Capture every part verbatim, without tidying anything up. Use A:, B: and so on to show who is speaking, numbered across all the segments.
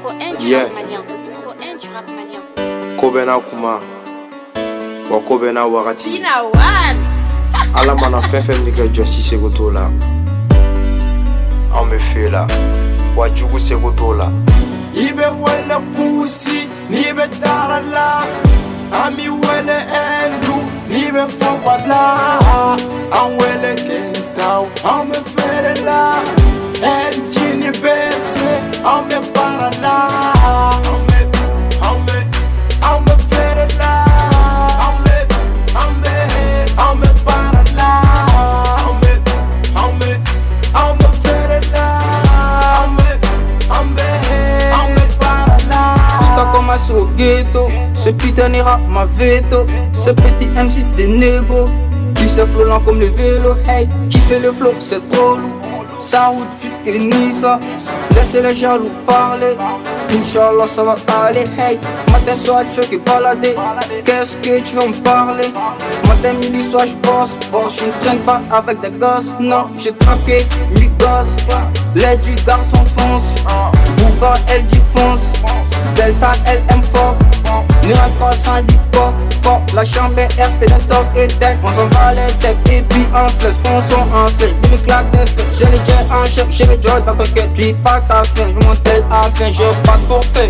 A: Yeah. Kobena kuma. Wa kobena wakati.
B: Tina one.
A: Ala mana fɛn fɛn min kɛ jɔsi seko t'o la. An bɛ fɛ la. Wa jugu seko t'o la.
C: I bɛ wele pusi, n'i bɛ taara la. An b'i wele Andrew, n'i bɛ fɔ wala. An wele Kingstown, an bɛ feere la. L G ni B C, an bɛ baara la. An bɛ, an bɛ, an bɛ feere la. An bɛ, an bɛ, an bɛ baara la. An bɛ, an bɛ, an bɛ feere la. An bɛ, an bɛ, an bɛ baara la.
D: Tout a commencé au ghetto, ce putain ira ma veto. Ce petit M C des négros qui se flolant comme le vélo. Hey, qui fait le flow, c'est trop lourd. Ça route vite que les Nissa. Laissez les jaloux parler. Inch'Allah ça va aller. Hey, matin soir tu fais que balader. Qu'est-ce que tu veux me parler? Matin midi soir je bosse, bosse. Je ne traîne pas avec des gosses. Non, j'ai traqué mi gosses. L'aide du garçon fonce. Bouba elle dit fonce. Delta elle aime fort. Ne rentre pas sans dit pas. La chambre est R P de top et tech. On s'en va les tech et puis en flèche. Fonçons en flèche. Je me claque des flèches. J'ai les jets en chèque. J'ai les joys t'inquiète. Tu pas ta fin. Je monte tel à fin. J'ai pas trop fait.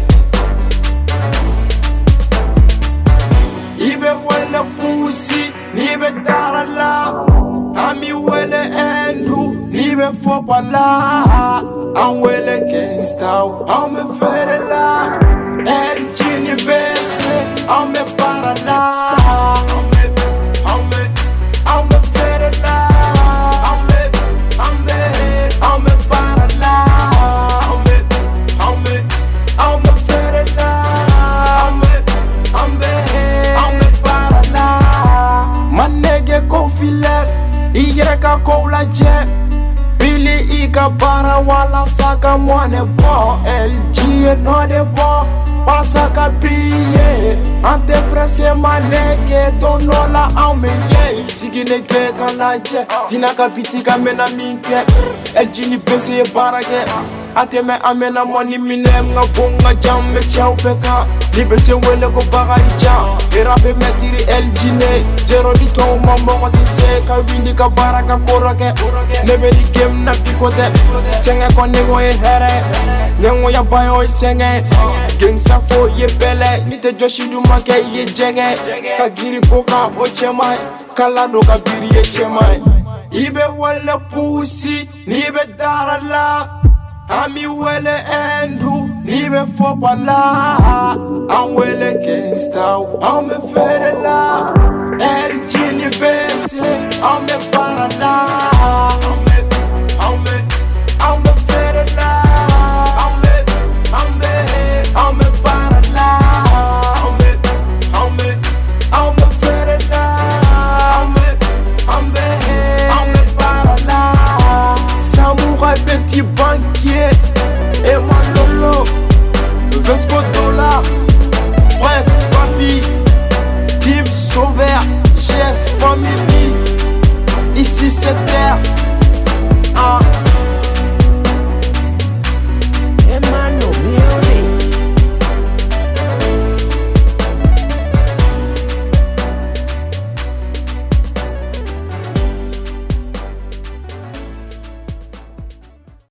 C: I bɛ wele pusi, n'i bɛ taara la. An b'i wele Andrew, n'i bɛ fɔ wala. An wele Kingstown, an bɛ feere la. L G ni B C, an bɛ baara la. An bɛ, an bɛ, an bɛ feere la. An bɛ, an bɛ, an bɛ baara la. An bɛ, an bɛ, an bɛ feere la. An bɛ, an bɛ, an bɛ baara la. Ma nege ko filet, I yɛrɛ ka kow lajɛ. Bili I ka baara walasa ka mɔne bɔ. L G ye nɔ de bɔ. Walasa ka bi ye. An tɛ presse ma nege don dɔ la an bɛ ye. Sigilen kɛ ka lajɛ. Tina ka biti ka mɛna min kɛ. L G ni B C ye baara kɛ. A tɛmɛ an mɛna mɔni minɛ. N ka bon n ka jan n bɛ cɛw bɛɛ kan. Ni B C wele ko Bakari Jan. Era bɛ mɛtiri L G ne. Zero di tɔw ma mɔgɔ tɛ se ka wuli ka baara ka kɔrɔ kɛ. Ne bɛ di game na bi ko tɛ. Sɛgɛn kɔni o ye hɛrɛ. Ɲɛngoya ba y'o ye sɛgɛn. Gangsta fo ye bɛlɛ. Ni tɛ jɔsi duman kɛ i ye jɛgɛ. Ka giri ko kan o cɛ man ɲi. Kala don ka biri ye cɛ man ɲi. I bɛ wele pusi, n'i bɛ taara la. An b'i wele Andrew, n'i bɛ fɔ wala. An wele Kingstown, an bɛ feere la. L G ni B C, an bɛ baara la.